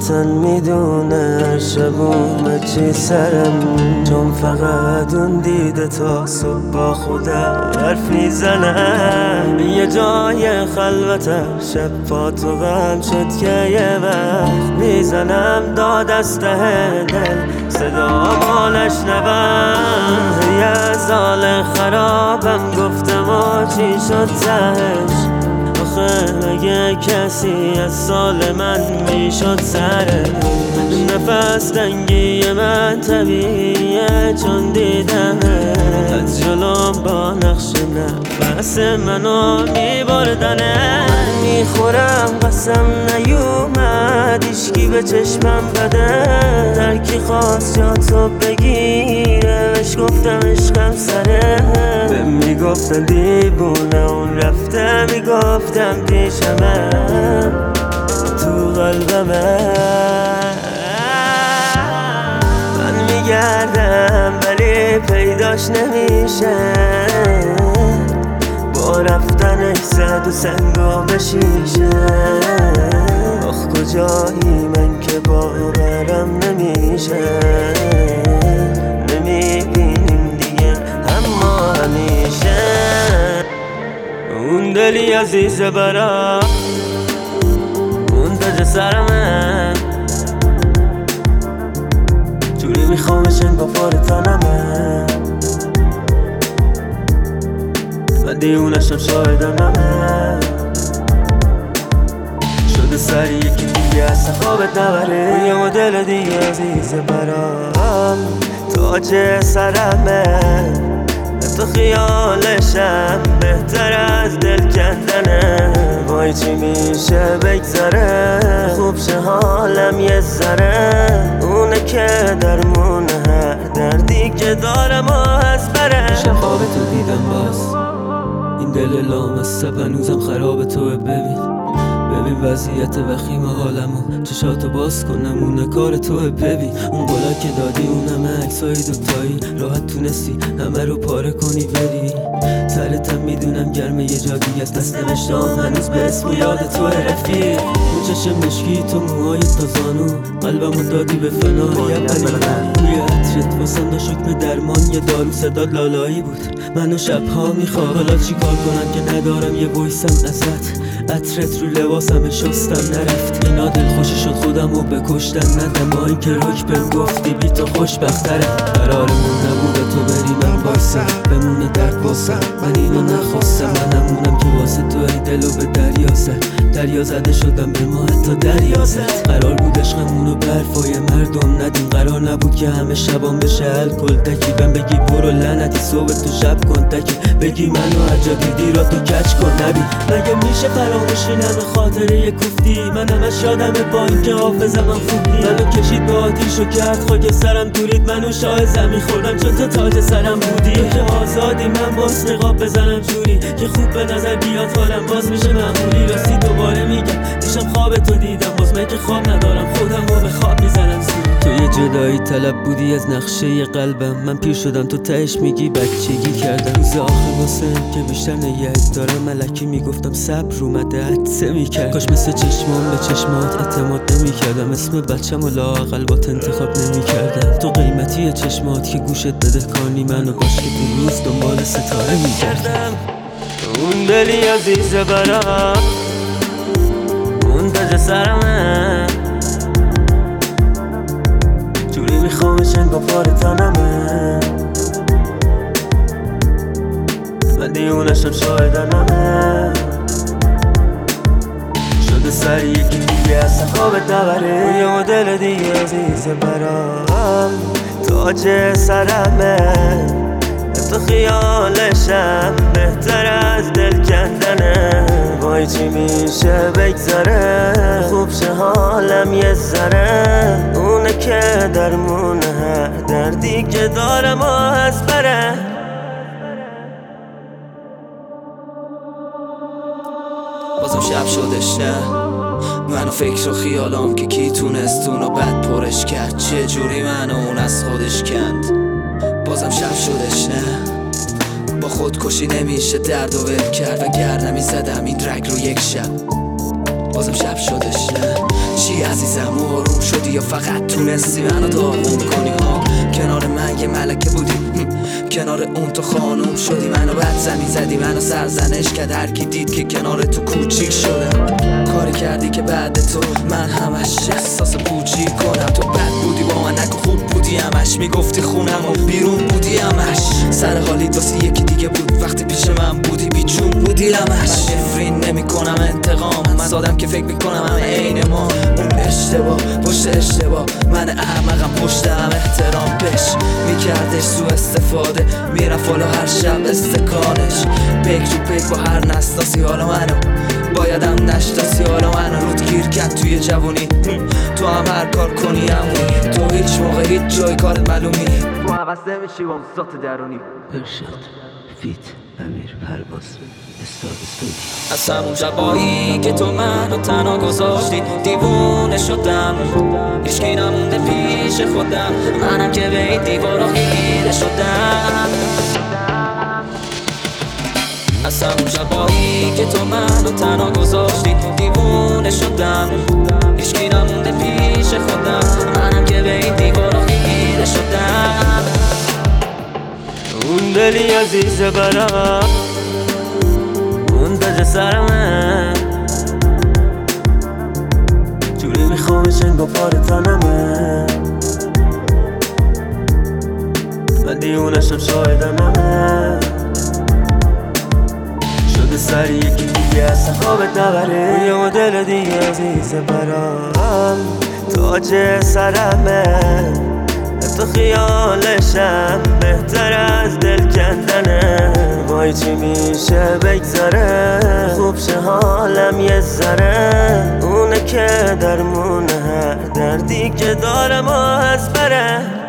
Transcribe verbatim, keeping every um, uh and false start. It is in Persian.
وطن میدونه شبومه چی سرم، چون فقط اون دیده تا صبح با خودم حرف میزنم. یه جای خلوتم شب پا تو غم شد که یه وقت میزنم داد از ته دل صدا ما نشنوم. یه زال خرابم گفتم و چی شد تهش، آخه اگه کسی از سال من میشد سره. نفس تنگی من طبیعیه چون دیدم از جلوم با نقش نفس منو میبردنه. من میخورم قسم نیومد ایشکی به چشمم بده، هرکی خواست جا تو بگیره بهش گفتم عشقم سره. به میگفتن دیوونه اون رفته، میگفتم پیشمه تو قلبمه. من میگردم ولی پیداش نمیشه، با رفتنش زد و سنگا به شیشه. آخ کجایی من که باورم نمیشه، نمیبینیم دیگه اما همیشه. اون دلی عزیز برام اون تاج سرمه، جوری میخوامش انگار پار تنمه. من دیونشم شاهدنمه، شده سری یکی دیگه اصلا خوابت نبره. یه مدل دیگه عزیز برام تاج سرمه، تو خیالشم بهتر از دل کندنه. وای چی میشه بگذره خوب شه حالم یه ذره، اونه که درمونه هر دردی که دارم و از بره. شب خواب تو دیدم باز این دل لامسته هنوزم خراب تو ببین. ببین وضعیت وخیم حالمو، چشاتو باز کن نمونه کار تو ببین. اون گلا که دادی اونم عکسای دوتایی، راحت تونستی همه رو پاره کنی بری. سرتم میدونم گرمه یه جا دیگه است، دست نوشتم هنوز به اسم و یاد تو رفیق. اون چشم مشکی تو موهای تا زانو، قلبمو دادی به فنا. یه پریدن توی عطرت واسم داشت حکم درمان، یه دارو صدا لالایی بود منو شبها میخواد. حالا چی کار کنم که ندارم یه وایسم ازت، عطرت رو لباسم شستم نرفت. اینا دل خوشی شد خودم رو بکشتن ندم، ما این که روک بهم گفتی بی تو خوشبختره. قرارمون نبوده تو بری من بایستم، بمونه درد واسم من اینو نخواستم. من همونم که واسه تو ای دلو به دریا زد، دریا زده شدم به ما حتی دریا زد. قرار بود عشقمونو برفای مردم ندیم، قرار نبود که همه شبان بشه الکل تکی. بهم بگی برو لعنتی صبح تو شب کن تکی، بگی منو هر جا دیدی را تو کچ کن نبی. مگه میشه فراموشی نمه خاطره کوفتی، من همش یادمه با این که حافظم هم خوب نی. منو کشید با آتیش و کرد خاک سرم دورید، منو شاه زمین خوردم چون تو تاج سرم بودی. تو که آزادی من باز نقاب بزنم جوری که خوب به نظر بیاد حالم باز میشه معمولی. راستی دوباره میگم دیشب خواب تو دیدم، باز من که خواب ندارم خودم رو به خواب میزنم زود. تو یه جدایی طلب بودی از نقشه قلبم، من پیر شدم تو تهش میگی بچگی کردم. روز آخر واسه که بیشتر نیت دارم ملکی میگفتم صبر اومده عدسه میکرد. کاش مثل چشمان به چشمات اعتماد نمیکردم، اسم بچم و لااقل بات انتخاب نمیکردم. تو قیمتی چشمات که گوشت بده کانی منو باش که تو روز دنبال ستاره میکردم. اون دلی عزیز برام اون تاج سرمه، جوری میخوامش انگار پار تنمه. من دیونشم شاهدنمه، شده سری یکی دیگه اصلا خوابت نبره. یه مدل دیگه عزیز برام تاج سرمه، تو خیالشم بهتر از دل کندنه. وای چی میشه بگذره خوب شه حالم یه ذره، اونه که درمونه هر دردی که دارم و از بره. بازم شب شدش نه، منو فکر و خیالام که کی تونست اونو بد پرش کرد، چه جوری منو اون از خودش کند. بازم شب شدش نه، با خودکشی نمیشه درد و ول کرد، و گر نمیزدم این رگ رو یک شب. بازم شب شدش نه چی عزیزم آروم شدی یا فقط تونستی منو داغون کنی ها کنار من یه ملکه بودی کنار اون تو خانوم شدی منو بد زمین زدی منو سرزنش کرد هرکی دید که کنار تو کوچیک شدم کاری کردی که بعد تو من همش احساس پوچی کنم تو بد بودی با من نگو خوب بودی همش میگفتی خونم و بیرون بودی همش سر حالی واسه یکی دیگه بود وقتی پیش من بودی بیچون بودی همش من نفرین نمی کنم انتقام من سادم که فکر میکنم همه عین ما اون اشتباه پشت اشتباه من احمقم پشت هم احترام بش میکردش سو استفاده میرفت حالا هر شب استکانش پیک رو پیک با هر نستاسی حالا منو بایدم نشتاسی حالا منو رود گیر کرد توی جوونی تو هم هر کار کنی همونی تو هیچ موقع هیچ جای کارت معلومی تو عوض نمیشی با ذات درونی ارشاد فیت امیر پرواز استاد استودی از همون شبایی که تو منو تنها گذاشتی دیوونه شدم هیچکی نمونده پیش خودم منم که به این دیوارا خیره شدم از همون شبایی که تو منو تنها گذاشتی دیوونه شدم هیچکی نمونده پیش خودم منم که به این دیوارا خیره شدم اون دلی عزیز برام اون تاج سرمه جوری میخوامش انگا پار تنمه من دیونشم شایدمه شده سر یکی دیگه اصلا خوابت نبره روی مدل دیگه عزیز برام تاج سرمه تو خیالشم بهتر از دل کندنه وای چی میشه بگذره خوب شه حالم یه ذره اونه که درمونه هر دردی که دارم و از بره